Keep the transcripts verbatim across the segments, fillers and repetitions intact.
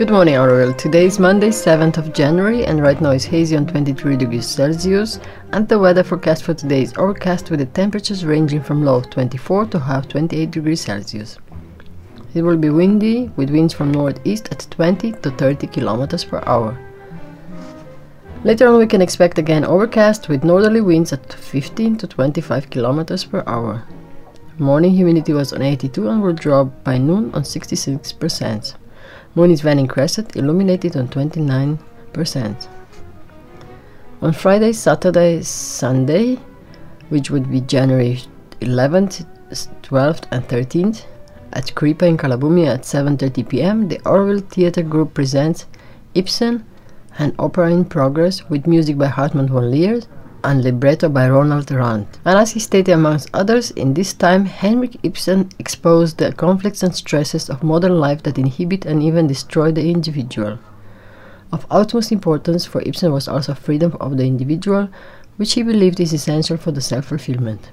Good morning, Aurel. Today is Monday, seventh of January, and right now it's hazy on twenty-three degrees Celsius, and the weather forecast for today is overcast with the temperatures ranging from low of twenty-four to high of twenty-eight degrees Celsius. It will be windy, with winds from northeast at twenty to thirty kilometers per hour. Later on we can expect again overcast with northerly winds at fifteen to twenty-five kilometers per hour. Morning humidity was on eighty-two and will drop by noon on sixty-six percent. Moon is waning crescent, illuminated on twenty-nine percent. On Friday, Saturday, Sunday, which would be January eleventh, twelfth and thirteenth, at Kripa in Kalabumia at seven thirty p m, the Orville Theatre Group presents Ibsen, an opera in progress with music by Hartmut von Leer and libretto by Ronald Rand. And as he stated amongst others, in this time Henrik Ibsen exposed the conflicts and stresses of modern life that inhibit and even destroy the individual. Of utmost importance for Ibsen was also freedom of the individual, which he believed is essential for the self-fulfillment.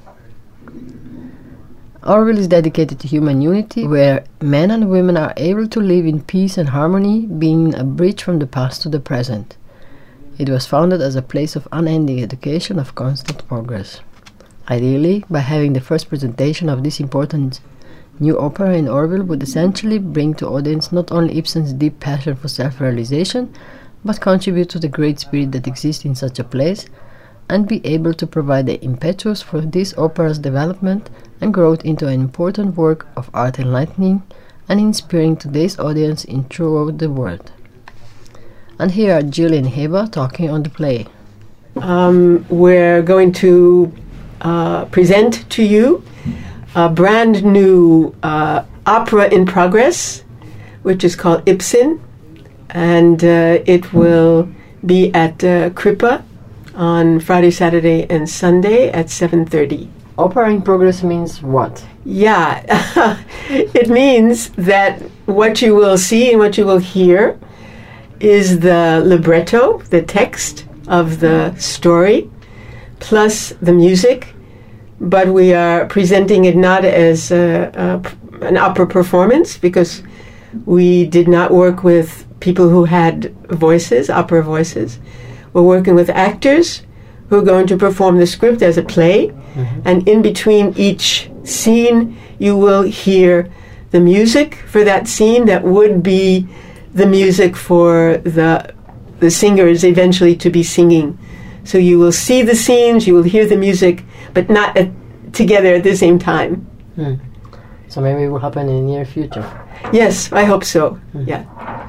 Orville is dedicated to human unity, where men and women are able to live in peace and harmony, being a bridge from the past to the present. It was founded as a place of unending education of constant progress. Ideally, by having the first presentation of this important new opera in Orville would essentially bring to audience not only Ibsen's deep passion for self-realization, but contribute to the great spirit that exists in such a place, and be able to provide the impetus for this opera's development and growth into an important work of art enlightening and inspiring today's audience in throughout the world. And here are Jill and Heba talking on the play. Um, we're going to uh, present to you a brand new uh, opera in progress, which is called Ibsen, and uh, it will be at uh, Kripa on Friday, Saturday, and Sunday at seven thirty. Opera in progress means what? Yeah, it means that what you will see and what you will hear is the libretto, the text of the story, plus the music, but we are presenting it not as a, a, an opera performance, because we did not work with people who had voices, opera voices. We're working with actors who are going to perform the script as a play, mm-hmm. and in between each scene you will hear the music for that scene that would be the music for the the singers eventually to be singing. So you will see the scenes, you will hear the music, but not at, together at the same time. Hmm. So maybe it will happen in the near future. Yes, I hope so. Hmm. Yeah.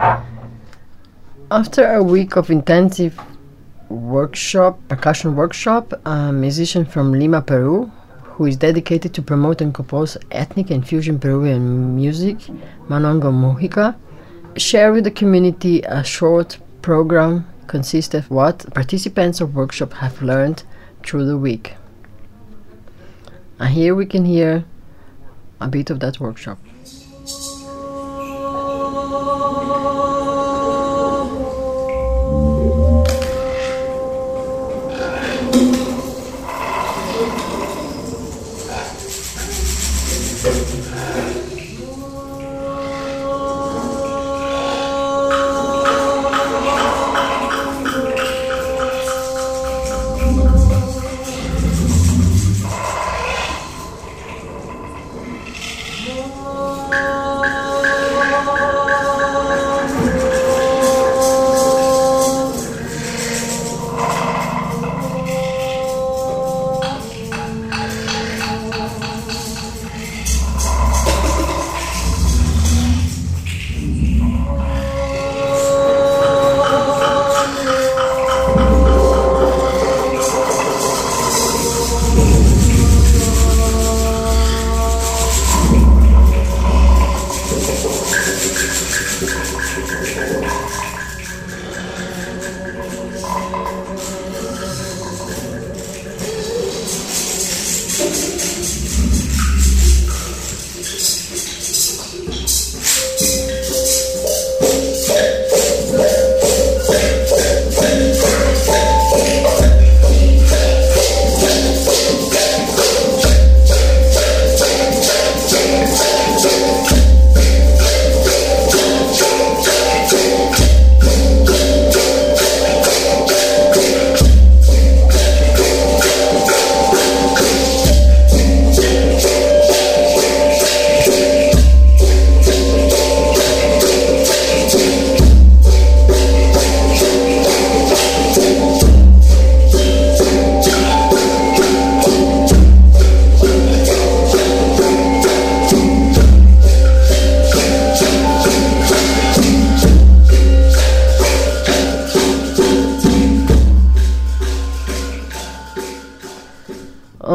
After a week of intensive workshop, percussion workshop, a musician from Lima, Peru, who is dedicated to promote and compose ethnic and fusion Peruvian music, Manongo Mujica, share with the community a short program consisting of what participants of workshop have learned through the week. And here we can hear a bit of that workshop. Oh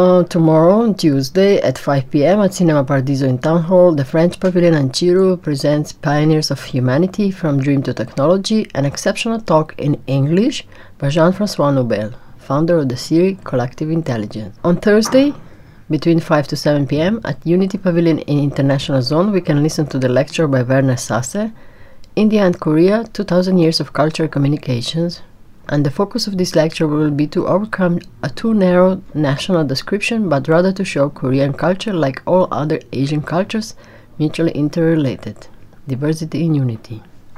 Uh, tomorrow, on Tuesday, at five p.m. at Cinema Paradiso in Town Hall, the French Pavilion Anchiru presents Pioneers of Humanity from Dream to Technology, an exceptional talk in English by Jean-François Nobel, founder of the series Collective Intelligence. On Thursday, between five to seven p.m. at Unity Pavilion in International Zone, we can listen to the lecture by Werner Sasse, India and Korea, two thousand Years of Cultural Communications, and the focus of this lecture will be to overcome a too narrow national description, but rather to show Korean culture, like all other Asian cultures, mutually interrelated. Diversity in unity.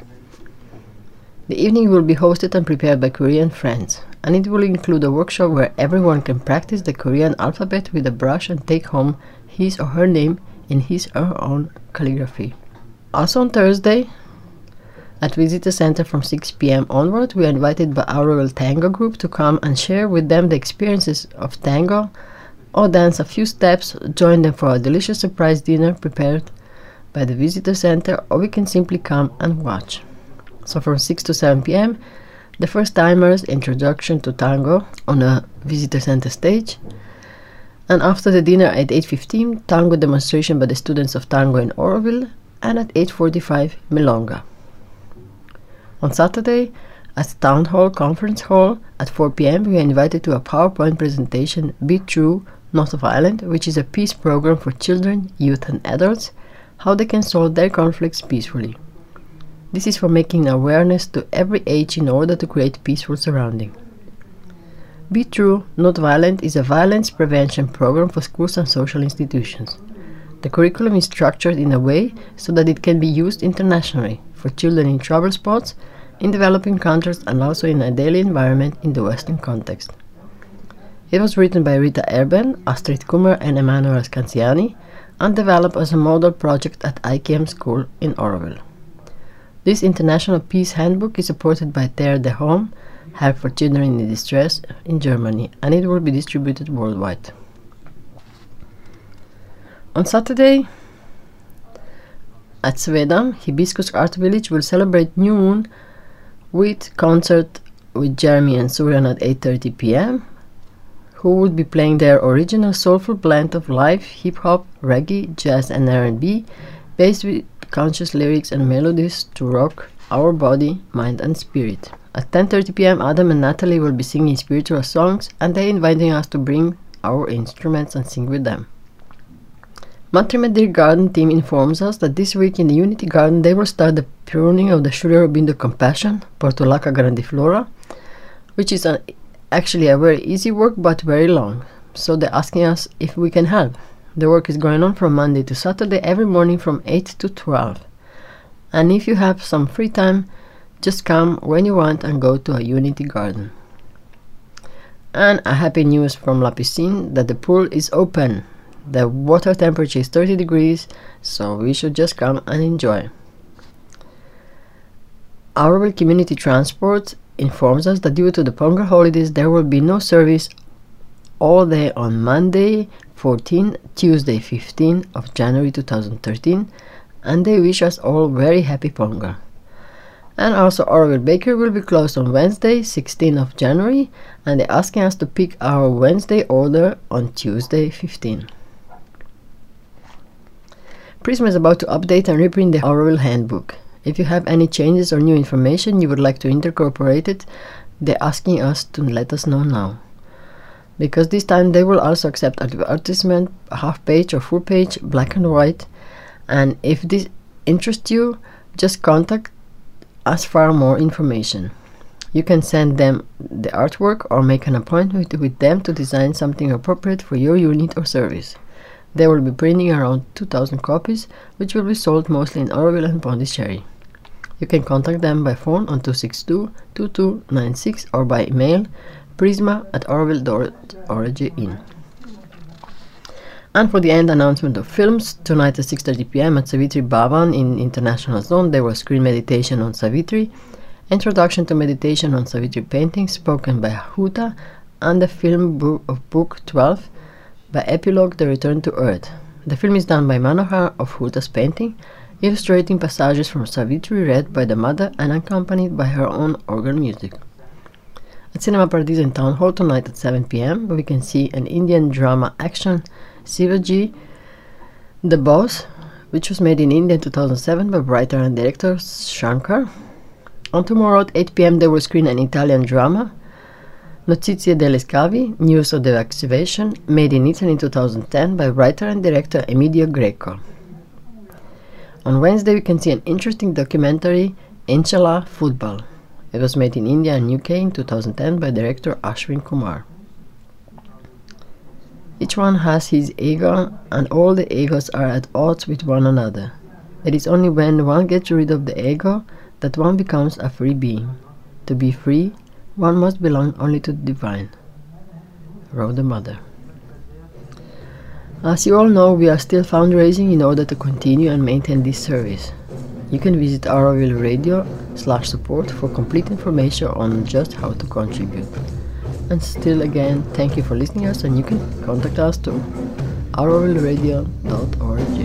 The evening will be hosted and prepared by Korean friends, and it will include a workshop where everyone can practice the Korean alphabet with a brush and take home his or her name in his or her own calligraphy. Also on Thursday, at Visitor Center from six p.m. onward, we are invited by our tango group to come and share with them the experiences of tango, or dance a few steps, join them for a delicious surprise dinner prepared by the Visitor Center, or we can simply come and watch. So from six to seven p.m., the first timers introduction to tango on a Visitor Center stage, and after the dinner at eight fifteen, tango demonstration by the students of tango in Oroville, and at eight forty-five, milonga. On Saturday, at Town Hall Conference Hall, at four p.m., we are invited to a PowerPoint presentation, Be True, Not Violent, which is a peace program for children, youth and adults, how they can solve their conflicts peacefully. This is for making awareness to every age in order to create peaceful surrounding. Be True, Not Violent is a violence prevention program for schools and social institutions. The curriculum is structured in a way so that it can be used internationally for children in trouble spots, in developing countries, and also in a daily environment in the Western context. It was written by Rita Erben, Astrid Kummer and Emanuel Scanziani, and developed as a model project at I K M School in Oroville. This International Peace Handbook is supported by Terre de Home, Help for Children in Distress in Germany, and it will be distributed worldwide. On Saturday, at Svedam, Hibiscus Art Village will celebrate New Moon with concert with Jeremy and Suryan at eight thirty p.m., who would be playing their original soulful blend of live, hip-hop, reggae, jazz and R and B, based with conscious lyrics and melodies to rock our body, mind and spirit. At ten thirty p.m., Adam and Natalie will be singing spiritual songs, and they inviting us to bring our instruments and sing with them. Matrimedir Garden team informs us that this week in the Unity Garden they will start the pruning of the Surya Aurobindo Compassion, Portulaca grandiflora, which is an, actually a very easy work but very long. So they're asking us if we can help. The work is going on from Monday to Saturday every morning from eight to twelve. And if you have some free time, just come when you want and go to a Unity Garden. And a happy news from La Piscine that the pool is open. The water temperature is thirty degrees, so we should just come and enjoy. Our Community Transport informs us that due to the Pongal holidays, there will be no service all day on Monday fourteen, Tuesday fifteen of January two thousand thirteen, and they wish us all very happy Pongal. And also Oroville Bakery will be closed on Wednesday sixteenth of January, and they're asking us to pick our Wednesday order on Tuesday fifteenth. Prisma is about to update and reprint the Oroville Handbook. If you have any changes or new information you would like to incorporate it, they're asking us to let us know now. Because this time they will also accept advertisement, half page or full page, black and white. And if this interests you, just contact us for more information. You can send them the artwork or make an appointment with them to design something appropriate for your unit or service. They will be printing around two thousand copies, which will be sold mostly in Oroville and Pondicherry. You can contact them by phone on two six two, two two nine six or by email prisma at oroville dot org in. And for the end announcement of films, tonight at six thirty p.m. at Savitri Bhavan in International Zone, there was screen meditation on Savitri, introduction to meditation on Savitri painting spoken by Huta, and the film bo- of Book twelve, by Epilogue, The Return to Earth. The film is done by Manohar of Huta's painting, illustrating passages from Savitri read by the mother and accompanied by her own organ music. At Cinema Paradiso in Town Hall tonight at seven p.m. we can see an Indian drama action, Shivaji, The Boss, which was made in India in two thousand seven by writer and director Shankar. On tomorrow at eight p.m. they will screen an Italian drama, Notizie degli Scavi, News of the Excavation, made in Italy in two thousand ten by writer and director Emidio Greco. On Wednesday we can see an interesting documentary, Inshallah Football. It was made in India and U K in two thousand ten by director Ashwin Kumar. Each one has his ego, and all the egos are at odds with one another. It is only when one gets rid of the ego that one becomes a free being. To be free, one must belong only to the divine, wrote the mother. As you all know, we are still fundraising in order to continue and maintain this service. You can visit Auroville Radio slash support for complete information on just how to contribute. And still again, thank you for listening to us, and you can contact us to auroville radio dot org.